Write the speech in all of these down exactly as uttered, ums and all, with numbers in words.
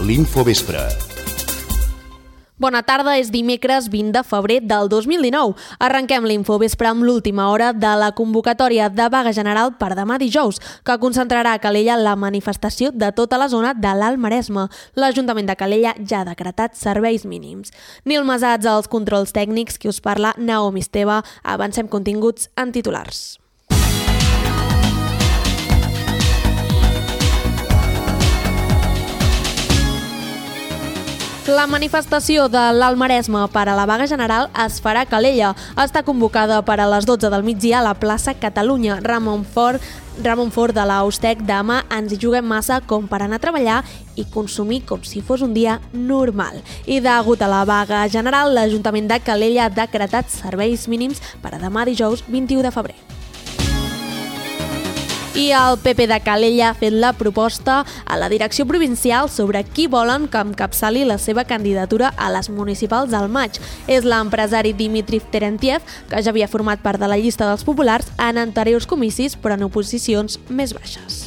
l'Infovespre. Bona tarda, és dimecres vint de febrer del dos mil dinou. Arrenquem l'Infovespre amb l'última hora de la convocatòria de vaga general per demà dijous, que concentrarà a Calella la manifestació de tota la zona de l'Alt Maresme. L'Ajuntament de Calella ja ha decretat serveis mínims. Nil Masats als controls tècnics, qui us parla, Naomi Esteve. Avancem continguts en titulars. La manifestació de l'Alt Maresme per a la vaga general es farà a Calella. Està convocada per a les dotze del migdia a la plaça Catalunya. Ramon Fort, Ramon Fort de la Ustec, demà ens hi juguem massa com per anar a treballar i consumir com si fos un dia normal. I degut a la vaga general, l'Ajuntament de Calella ha decretat serveis mínims per a demà dijous vint-i-u de febrer. I el P P de Calella ha fet la proposta a la direcció provincial sobre qui volen que encapçali la seva candidatura a les municipals al maig. És l'empresari Dimitri Terentiev, que ja havia format part de la llista dels populars en anteriors comicis, però en oposicions més baixes.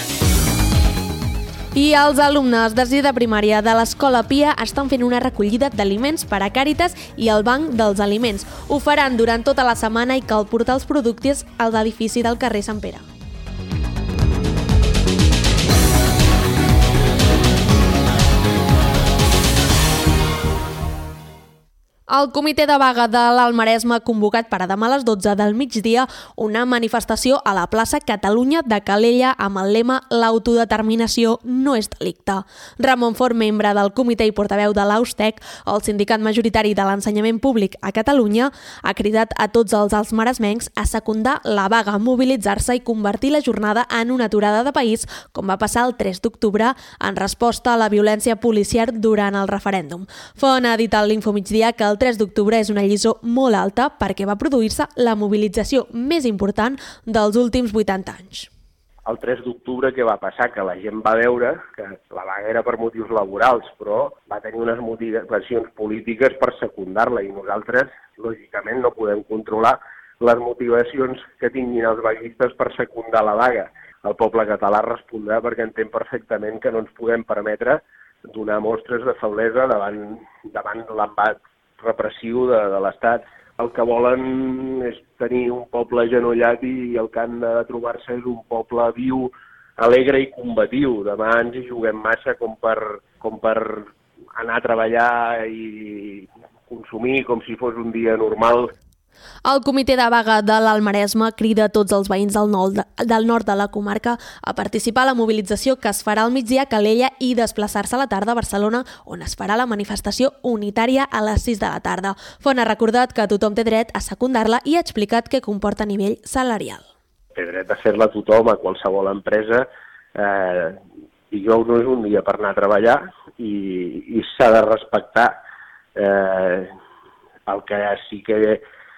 I els alumnes de sisè de primària de l'Escola Pia estan fent una recollida d'aliments per a Càritas i el Banc dels Aliments. Ho faran durant tota la setmana i cal portar els productes a l'edifici del carrer Sant Pere. El comitè de vaga de l'Alt Maresme ha convocat per a demà a les dotze del migdia una manifestació a la plaça Catalunya de Calella amb el lema "L'autodeterminació no és delicte". Ramon Fort, membre del comitè i portaveu de l'Austec, el sindicat majoritari de l'ensenyament públic a Catalunya, ha cridat a tots els alts maresmencs a secundar la vaga, mobilitzar-se i convertir la jornada en una aturada de país, com va passar el tres d'octubre en resposta a la violència policial durant el referèndum. Font ha dit a l'Infomigdia que el tres d'octubre és una lliçó molt alta perquè va produir-se la mobilització més important dels últims vuitanta anys. El tres d'octubre què va passar? Que la gent va veure que la vaga era per motius laborals, però va tenir unes motivacions polítiques per secundar-la i nosaltres, lògicament, no podem controlar les motivacions que tinguin els vaguistes per secundar la vaga. El poble català respondrà perquè entén perfectament que no ens podem permetre donar mostres de feblesa davant, davant l'embat repressiu de, de l'Estat. El que volen és tenir un poble agenollat i el que han de trobar-se és un poble viu, alegre i combatiu. Demà ens hi juguem massa com per, com per anar a treballar i consumir com si fos un dia normal. El comitè de vaga de l'Alt Maresme crida a tots els veïns del nord, del nord de la comarca a participar a la mobilització que es farà al migdia a Calella i desplaçar-se a la tarda a Barcelona, on es farà la manifestació unitària a les sis de la tarda. Font ha recordat que tothom té dret a secundar-la i ha explicat què comporta a nivell salarial. Té dret a fer-la tothom, a qualsevol empresa. Eh, dijous no és un dia per anar a treballar i, i s'ha de respectar. Eh, el que sí que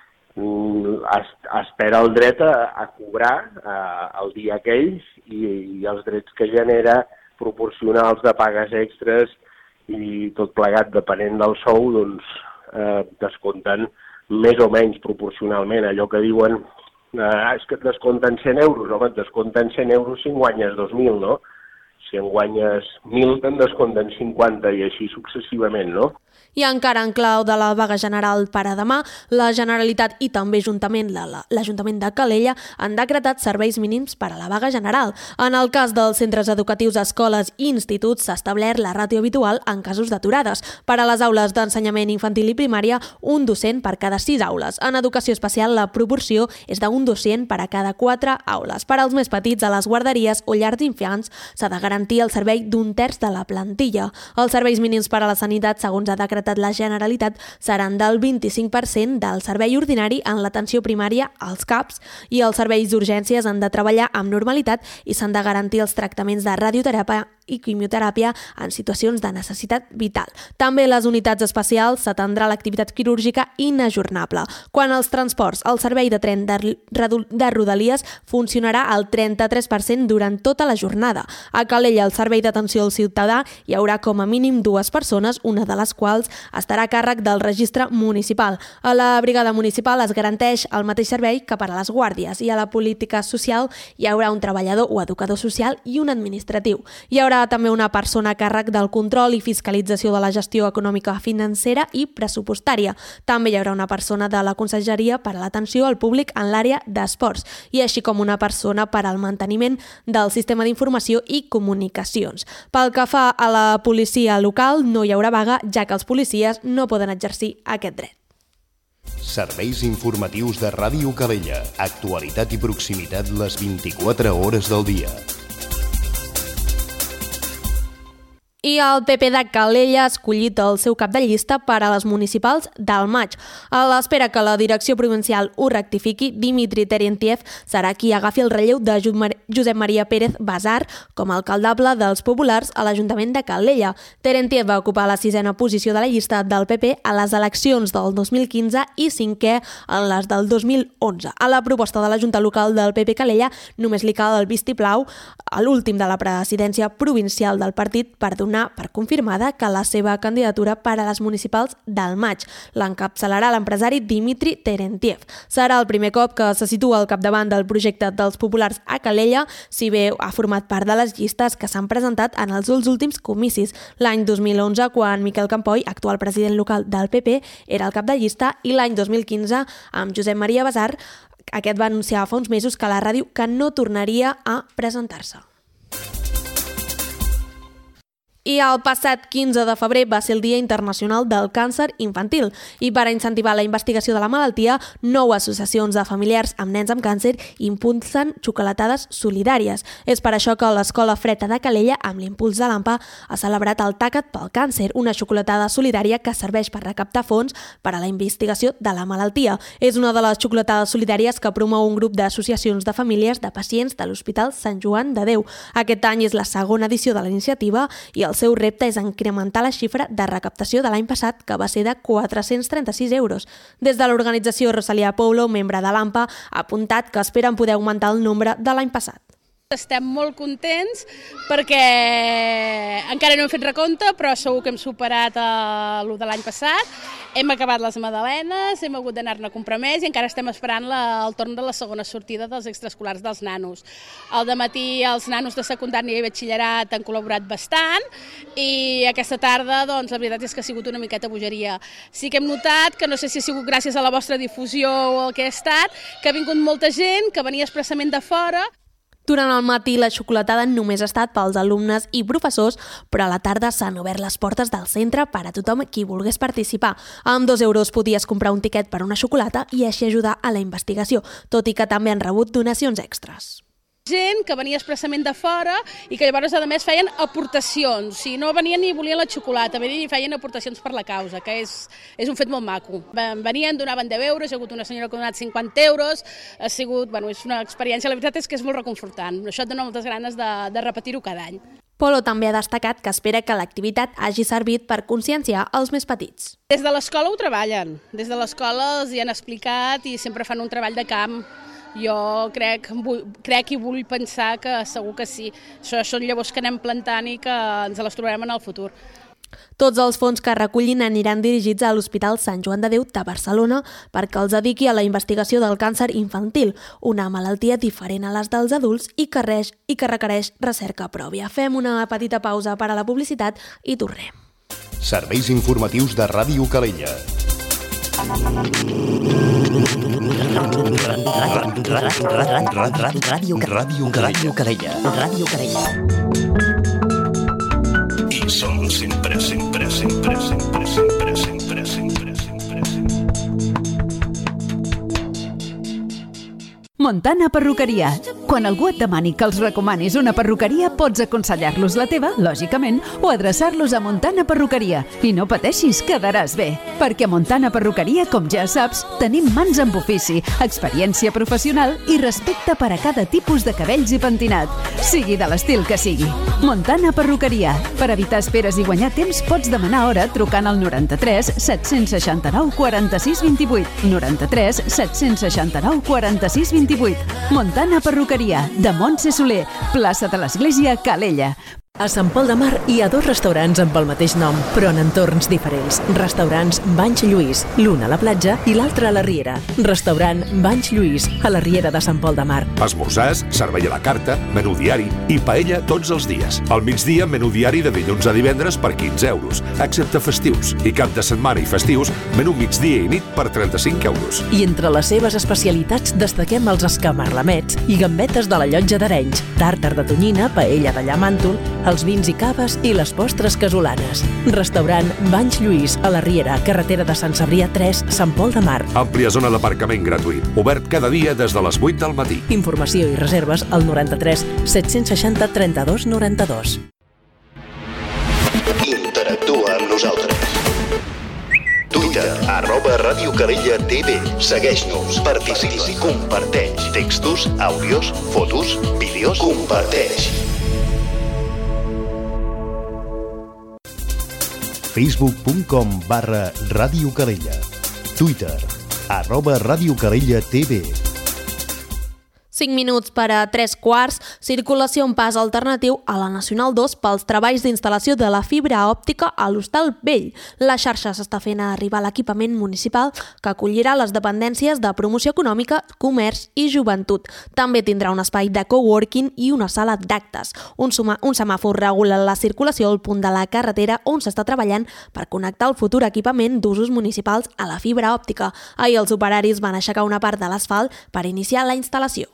Es, espera el dret a, a cobrar a, el dia aquell i, i els drets que genera proporcionals de pagues extres i tot plegat depenent del sou, doncs eh, descompten més o menys proporcionalment. Allò que diuen eh, és que et descompten cent euros, home, et descompten cent euros si en guanyes dos mil, no? Si en guanyes mil te'n descompten cinquanta i així successivament, no? I encara en clau de la vaga general per a demà, la Generalitat i també juntament l'Ajuntament de Calella han decretat serveis mínims per a la vaga general. En el cas dels centres educatius, escoles i instituts s'ha establert la ràtio habitual en casos d'aturades. Per a les aules d'ensenyament infantil i primària, un docent per cada sis aules. En educació especial, la proporció és d'un docent per a cada quatre aules. Per als més petits, a les guarderies o llars d'infants, s'ha de garantir el servei d'un terç de la plantilla. Els serveis mínims per a la sanitat, segons ha decretat la Generalitat, seran del vint-i-cinc per cent del servei ordinari en l'atenció primària als C A Ps i els serveis d'urgències han de treballar amb normalitat i s'han de garantir els tractaments de radioteràpia i quimioteràpia en situacions de necessitat vital. També les unitats especials s'atendrà l'activitat quirúrgica inajornable. Quan als transports, el servei de tren de, de Rodalies funcionarà al trenta-tres per cent durant tota la jornada. A Calella, el servei d'atenció al ciutadà hi haurà com a mínim dues persones, una de les quals estarà a càrrec del registre municipal. A la brigada municipal es garanteix el mateix servei que per a les guàrdies i a la política social hi haurà un treballador o educador social i un administratiu. Hi haurà haurà també una persona a càrrec del control i fiscalització de la gestió econòmica, financera i pressupostària. També hi haurà una persona de la Conselleria per a l'atenció al públic en l'àrea d'esports i així com una persona per al manteniment del sistema d'informació i comunicacions. Pel que fa a la policia local, no hi haurà vaga, ja que els policies no poden exercir aquest dret. Serveis informatius de Ràdio Calella. Actualitat i proximitat les vint-i-quatre hores del dia. I el P P de Calella ha escollit el seu cap de llista per a les municipals del maig. A l'espera que la direcció provincial ho rectifiqui, Dimitri Terentiev serà qui agafi el relleu de Josep Maria Pérez Basar com a alcaldable dels populars a l'Ajuntament de Calella. Terentiev va ocupar la sisena posició de la llista del P P a les eleccions del dos mil quinze i cinquè en les del dos mil onze. A la proposta de la Junta Local del P P Calella només li cal el vistiplau a l'últim de la presidència provincial del partit per donar per confirmada que la seva candidatura per a les municipals del maig l'encapçalarà l'empresari Dimitri Terentiev. Serà el primer cop que se situa al capdavant del projecte dels populars a Calella, si bé ha format part de les llistes que s'han presentat en els últims comicis. L'any dos mil onze, quan Miquel Campoy, actual president local del P P, era el cap de llista, i l'any dos mil quinze, amb Josep Maria Basar, aquest va anunciar fa uns mesos que la ràdio que no tornaria a presentar-se. I el passat quinze de febrer va ser el Dia Internacional del Càncer Infantil i per a incentivar la investigació de la malaltia, nou associacions de familiars amb nens amb càncer impulsen xocolatades solidàries. És per això que l'Escola Freda de Calella, amb l'impuls de l'AMPA, ha celebrat el Taca't pel Càncer, una xocolatada solidària que serveix per recaptar fons per a la investigació de la malaltia. És una de les xocolatades solidàries que promou un grup d'associacions de famílies de pacients de l'Hospital Sant Joan de Déu. Aquest any és la segona edició de la iniciativa i el El seu repte és incrementar la xifra de recaptació de l'any passat, que va ser de quatre-cents trenta-sis euros. Des de l'organització, Rosalia Poulo, membre de l'AMPA, ha apuntat que esperen poder augmentar el nombre de l'any passat. Estem molt contents perquè encara no hem fet recompte, però segur que hem superat el de l'any passat. Hem acabat les magdalenes, hem hagut d'anar-ne a comprar més i encara estem esperant la, el torn de la segona sortida dels extraescolars dels nanos. Al dematí els nanos de secundària i batxillerat han col·laborat bastant i aquesta tarda doncs, la veritat és que ha sigut una miqueta bogeria. Sí que hem notat que no sé si ha sigut gràcies a la vostra difusió o el que ha estat, que ha vingut molta gent que venia expressament de fora. Durant el matí la xocolatada només ha estat pels alumnes i professors, però a la tarda s'han obert les portes del centre per a tothom qui volgués participar. Amb dos euros podies comprar un tiquet per una xocolata i així ajudar a la investigació, tot i que també han rebut donacions extres. Gent que venia expressament de fora i que llavors a més feien aportacions, o sigui, no venien ni volien la xocolata, venien i feien aportacions per la causa, que és, és un fet molt maco. Venien, donaven deu euros, hi ha hagut una senyora que ha donat cinquanta euros, ha sigut, bueno, és una experiència, la veritat és que és molt reconfortant, això et dona moltes ganes de, de repetir-ho cada any. Polo també ha destacat que espera que l'activitat hagi servit per conscienciar els més petits. Des de l'escola ho treballen, des de l'escola els hi han explicat i sempre fan un treball de camp. Jo crec, crec i vull pensar que segur que sí. Això són llavors que anem plantant i que ens les trobarem en el futur. Tots els fons que recullin aniran dirigits a l'Hospital Sant Joan de Déu de Barcelona perquè els dediqui a la investigació del càncer infantil, una malaltia diferent a les dels adults i que, res, i que requereix recerca pròpia. Fem una petita pausa per a la publicitat i tornem. Serveis informatius de Ràdio Calella. Ràdio Calella. Ràdio Calella. I som sempre, sempre, sempre, sempre, sempre, sempre, sempre, sempre, sempre. Montana Perruqueria. Quan algú et demani que els recomanis una perruqueria, pots aconsellar-los la teva, lògicament, o adreçar-los a Montana Perruqueria. I no pateixis, quedaràs bé. Perquè a Montana Perruqueria, com ja saps, tenim mans amb ofici, experiència professional i respecte per a cada tipus de cabells i pentinat, sigui de l'estil que sigui. Montana Perruqueria. Per evitar esperes i guanyar temps, pots demanar hora trucant al noranta-tres set-cents seixanta-nou quaranta-sis vint-i-vuit. noranta-tres set-cents seixanta-nou quaranta-sis vint-i-vuit. Montana Perruqueria, de Montse Soler, plaça de l'Església, Calella. A Sant Pol de Mar hi ha dos restaurants amb el mateix nom, però en entorns diferents. Restaurants Banys Lluís, l'un a la platja i l'altre a la riera. Restaurant Banys Lluís, a la riera de Sant Pol de Mar. Esmorzars, servei a la carta, menú diari i paella tots els dies. Al migdia, menú diari de dilluns a divendres per quinze euros, excepte festius. I cap de setmana i festius, menú migdia i nit per trenta-cinc euros. I entre les seves especialitats destaquem els escamarlamets i gambetes de la Llotja d'Arenys, tàrtar de tonyina, paella de llamàntol, els vins i caves i les postres casolanes. Restaurant Banys Lluís, a la Riera, carretera de Sant Cebrià tres, Sant Pol de Mar. Àmplia zona d'aparcament gratuït, obert cada dia des de les vuit del matí. Informació i reserves al noranta-tres set-cents seixanta trenta-dos noranta-dos. Interactua amb nosaltres. Twitter, arroba Ràdio Calella T V. Segueix-nos, participa, comparteix. Textos, àudios, fotos, vídeos, comparteix. facebook punt com barra Ràdio Calella. Twitter, arroba Ràdio Calella T V. cinc minuts per a tres quarts, circulació en pas alternatiu a la Nacional dos pels treballs d'instal·lació de la fibra òptica a l'Hostal Vell. La xarxa s'està fent arribar a l'equipament municipal que acollirà les dependències de promoció econòmica, comerç i joventut. També tindrà un espai de coworking i una sala d'actes. Un, un semàfor regula la circulació al punt de la carretera on s'està treballant per connectar el futur equipament d'usos municipals a la fibra òptica. Ahir els operaris van aixecar una part de l'asfalt per iniciar la instal·lació.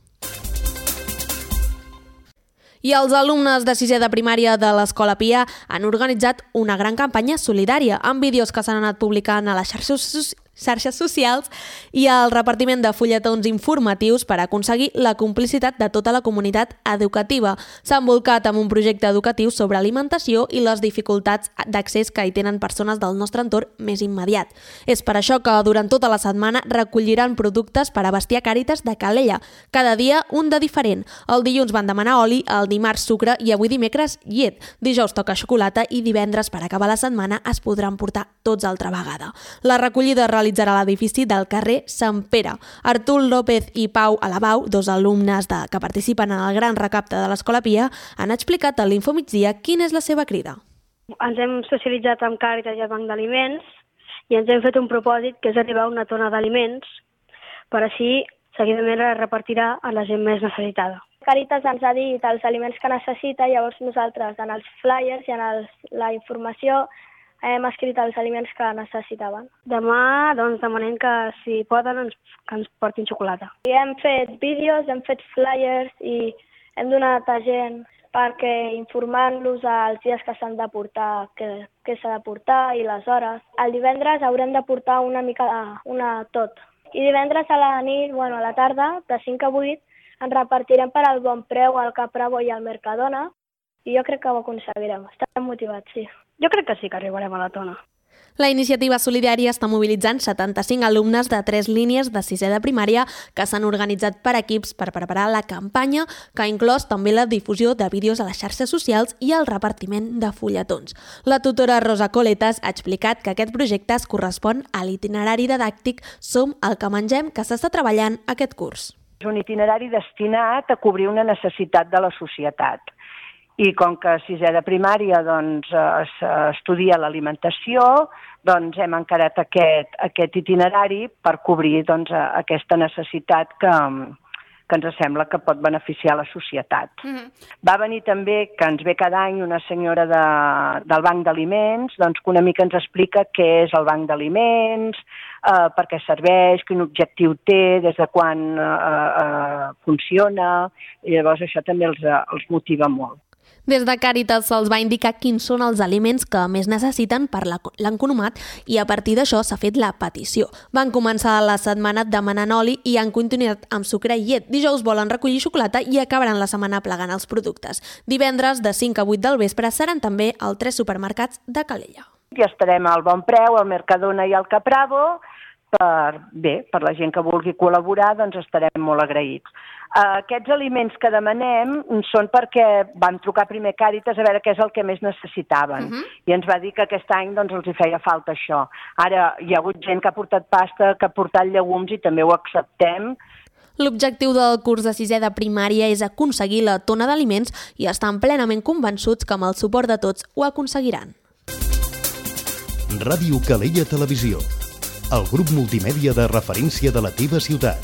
I els alumnes de sisè de primària de l'Escola Pia han organitzat una gran campanya solidària amb vídeos que s'han anat publicant a les xarxes xarxes socials i el repartiment de fulletons informatius per aconseguir la complicitat de tota la comunitat educativa. S'ha envolcat amb un projecte educatiu sobre alimentació i les dificultats d'accés que hi tenen persones del nostre entorn més immediat. És per això que durant tota la setmana recolliran productes per a abastir a Càritas de Calella. Cada dia un de diferent. El dilluns van demanar oli, el dimarts sucre i avui dimecres llet. Dijous toca xocolata i divendres, per acabar la setmana, es podran portar tots altra vegada. La recollida es realitzarà a l'edifici del carrer Sant Pere. Artur López i Pau Alabau, dos alumnes de, que participen en el gran recapte de l'Escola Pia, han explicat a l'Info Migdia quina és la seva crida. Ens hem socialitzat amb Càritas i el Banc d'Aliments i ens hem fet un propòsit que és arribar a una tona d'aliments per així seguidament es repartirà a la gent més necessitada. Càritas ens ha dit els aliments que necessita, llavors nosaltres en els flyers i en els, la informació hem escrit els aliments que necessitaven. Demà doncs, demanem que si poden ens, que ens portin xocolata. I hem fet vídeos, hem fet flyers i hem donat a gent perquè informant-los els dies que s'han de portar, què, què s'ha de portar i les hores. El divendres haurem de portar una mica una tot. I divendres a la nit, bueno, a la tarda, de cinc a vuit, ens repartirem per al Bon Preu, al Capravo i al Mercadona i jo crec que ho aconseguirem. Estem motivats, sí. Jo crec que sí que arribarem a la tona. La iniciativa solidària està mobilitzant setanta-cinc alumnes de tres línies de sisè de primària que s'han organitzat per equips per preparar la campanya, que ha inclòs també la difusió de vídeos a les xarxes socials i el repartiment de fulletons. La tutora Rosa Coletas ha explicat que aquest projecte es correspon a l'itinerari didàctic Som el que mengem que s'està treballant aquest curs. És un itinerari destinat a cobrir una necessitat de la societat. I com que a sisè de primària doncs, s'estudia l'alimentació, doncs hem encarat aquest, aquest itinerari per cobrir doncs, aquesta necessitat que, que ens sembla que pot beneficiar la societat. Mm-hmm. Va venir també, que ens ve cada any, una senyora de, del Banc d'Aliments, doncs, que una mica ens explica què és el Banc d'Aliments, eh, per què serveix, quin objectiu té, des de quan eh, eh, funciona, i llavors això també els, els motiva molt. Des de Càritas se'ls va indicar quins són els aliments que més necessiten per l'enconomat i a partir d'això s'ha fet la petició. Van començar la setmana demanant oli i han continuat amb sucre i llet. Dijous volen recollir xocolata i acabaran la setmana plegant els productes. Divendres, de cinc a vuit del vespre, seran també als tres supermercats de Calella. I estarem al Bon Preu, al Mercadona i al Capravo. Per, bé, per la gent que vulgui col·laborar, doncs estarem molt agraïts. Aquests aliments que demanem són perquè vam trucar primer Càritas a veure què és el que més necessitaven. Uh-huh. I ens va dir que aquest any doncs, els hi feia falta això. Ara hi ha hagut gent que ha portat pasta, que ha portat llegums i també ho acceptem. L'objectiu del curs de sisè de primària és aconseguir la tona d'aliments i estan plenament convençuts que amb el suport de tots ho aconseguiran. Ràdio Calella Televisió, el grup multimèdia de referència de la teva ciutat.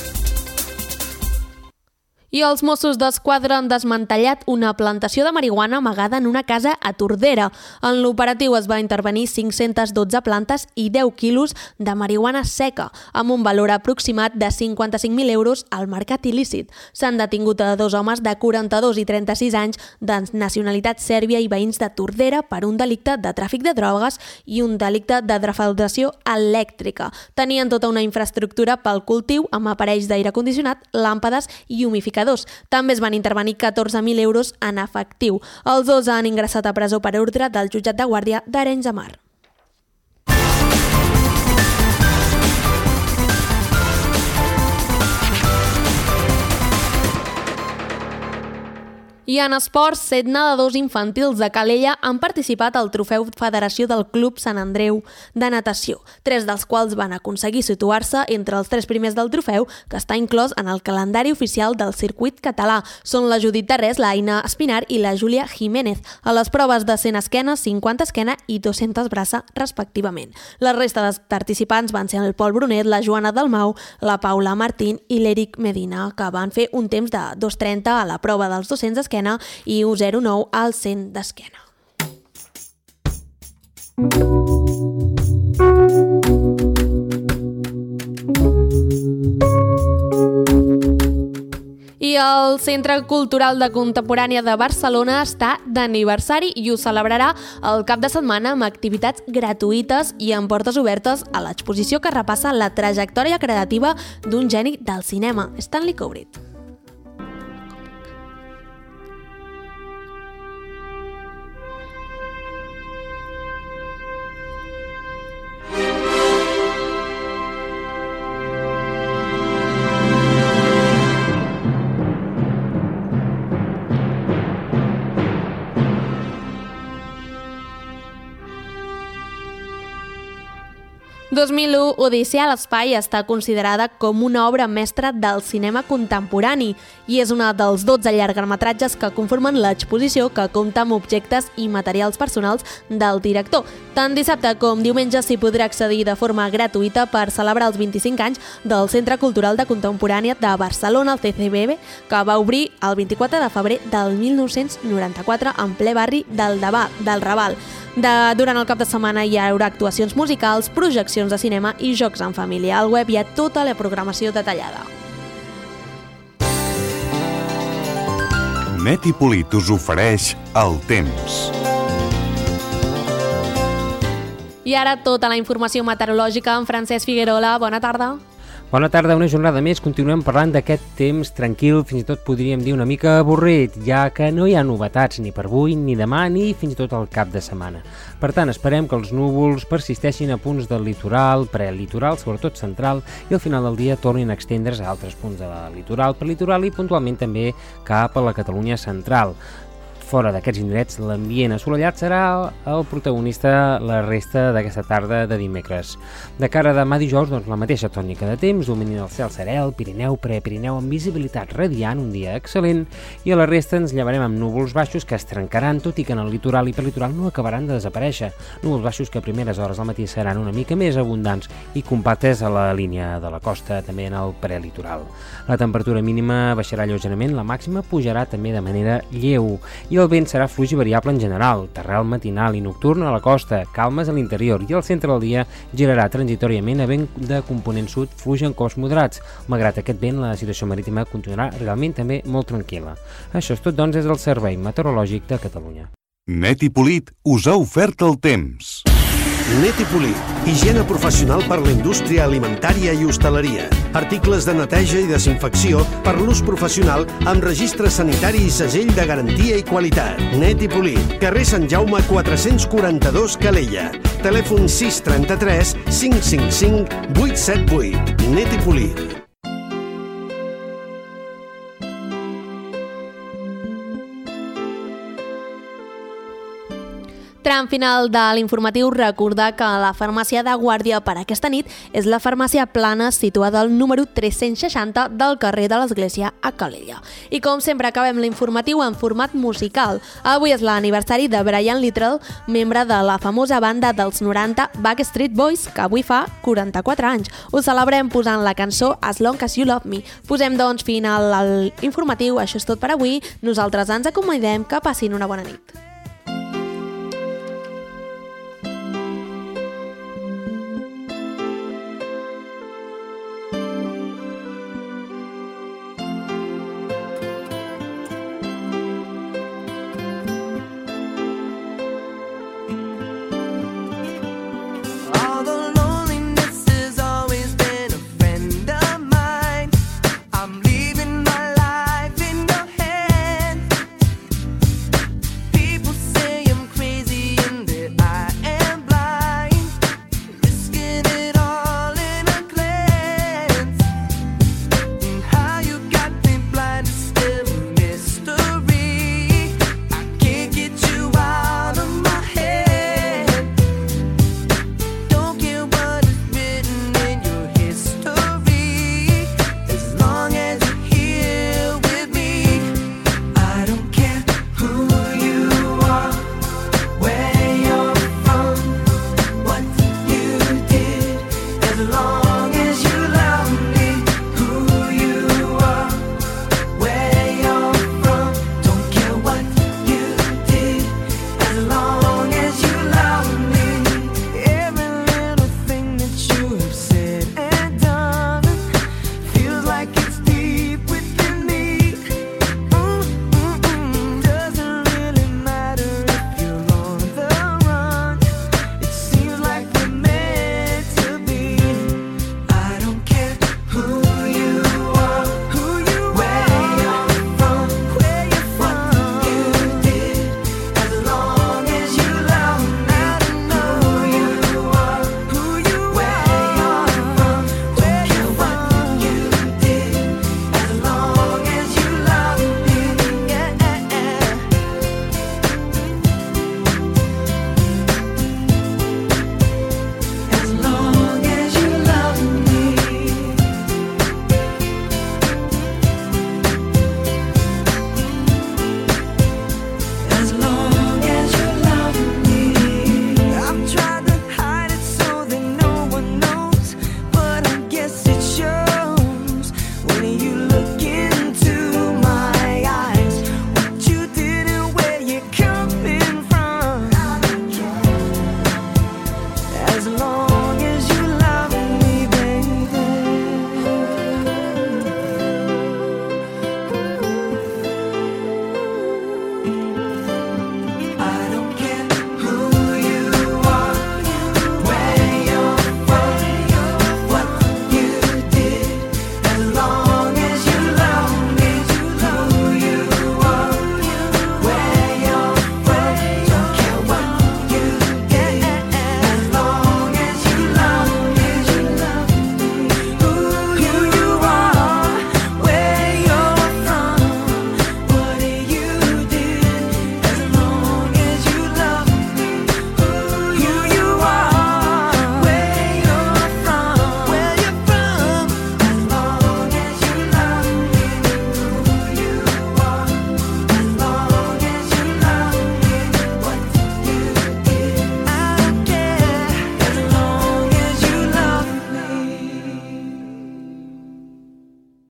I els Mossos d'Esquadra han desmantellat una plantació de marihuana amagada en una casa a Tordera. En l'operatiu es va intervenir cinc-centes dotze plantes i deu quilos de marihuana seca, amb un valor aproximat de cinquanta-cinc mil euros al mercat il·lícit. S'han detingut a dos homes de quaranta-dos i trenta-sis anys de nacionalitat sèrbia i veïns de Tordera per un delicte de tràfic de drogues i un delicte de defraudació elèctrica. Tenien tota una infraestructura pel cultiu amb aparells d'aire condicionat, làmpades i humificadors. També es van intervenir catorze mil euros en efectiu. Els dos han ingressat a presó per ordre del jutjat de guàrdia d'Arenys de Mar. I en esports, set nedadors infantils de Calella han participat al trofeu Federació del Club Sant Andreu de natació, tres dels quals van aconseguir situar-se entre els tres primers del trofeu, que està inclòs en el calendari oficial del circuit català. Són la Judit Terrés, la Aina Espinar i la Júlia Jiménez, a les proves de cent esquena, cinquanta esquena i dos-centes braça, respectivament. La resta de participants van ser el Pol Brunet, la Joana Dalmau, la Paula Martín i l'Eric Medina, que van fer un temps de dos trenta a la prova dels dos-cents esquena i u zero nou al cent d'esquena. I el Centre Cultural de Contemporània de Barcelona està d'aniversari i ho celebrarà el cap de setmana amb activitats gratuïtes i amb portes obertes a l'exposició que repassa la trajectòria creativa d'un geni del cinema, Stanley Kubrick. dos mil u, Odissea a l'espai està considerada com una obra mestra del cinema contemporani i és una dels dotze llargmetratges que conformen l'exposició, que compta amb objectes i materials personals del director. Tant dissabte com diumenge s'hi podrà accedir de forma gratuïta per celebrar els vint-i-cinc anys del Centre Cultural de Contemporània de Barcelona, el C C B B, que va obrir el vint-i-quatre de febrer del mil nou-cents noranta-quatre en ple barri del, Davà, del Raval. De, durant el cap de setmana hi haurà actuacions musicals, projeccions de cinema i jocs en família. Al web hi ha tota la programació detallada. Net i Polit us ofereix el temps. I ara tota la informació meteorològica amb Francesc Figuerola. Bona tarda. Bona tarda, una jornada més. Continuem parlant d'aquest temps tranquil, fins i tot podríem dir una mica avorrit, ja que no hi ha novetats ni per avui, ni demà, ni fins i tot el cap de setmana. Per tant, esperem que els núvols persisteixin a punts del litoral, prelitoral, sobretot central, i al final del dia tornin a extendre's a altres punts de la litoral, prelitoral i puntualment també cap a la Catalunya central. Fora d'aquests indrets, l'ambient assolellat serà el protagonista la resta d'aquesta tarda de dimecres. De cara a demà dijous, doncs, la mateixa tònica de temps, dominant el cel serè, el Pirineu, Prepirineu, amb visibilitat radiant, un dia excel·lent, i a la resta ens llevarem amb núvols baixos que es trencaran, tot i que en el litoral i perlitoral no acabaran de desaparèixer. Núvols baixos que a primeres hores del matí seran una mica més abundants i compactes a la línia de la costa, també en el prelitoral. La temperatura mínima baixarà lleugerament, la màxima pujarà també de manera lleu, i el vent serà fluix i variable en general, terral matinal i nocturn a la costa, calmes a l'interior, i al centre del dia girarà transitoriament a vent de component sud, fluix en cops moderats. Malgrat aquest vent, la situació marítima continuarà realment també molt tranquil·la. Això és tot, doncs, des del Servei Meteorològic de Catalunya. Net i Polit us ha ofert el temps. Net i Polit, higiene professional per la indústria alimentària i hostaleria. Articles de neteja i desinfecció per l'ús professional amb registre sanitari i segell de garantia i qualitat. Net i Polit, carrer Sant Jaume quatre-cents quaranta-dos, Calella. Telèfon sis trenta-tres cinc cinc cinc vuit set vuit. Net i Polit. Tram final de l'informatiu, recordar que la farmàcia de guàrdia per aquesta nit és la farmàcia Plana, situada al número tres-cents seixanta del carrer de l'Església a Calella. I com sempre acabem l'informatiu en format musical. Avui és l'aniversari de Brian Littrell, membre de la famosa banda dels noranta Backstreet Boys, que avui fa quaranta-quatre anys. Ho celebrem posant la cançó As Long As You Love Me. Posem doncs final a l'informatiu, això és tot per avui. Nosaltres ens acomodem, que passin una bona nit.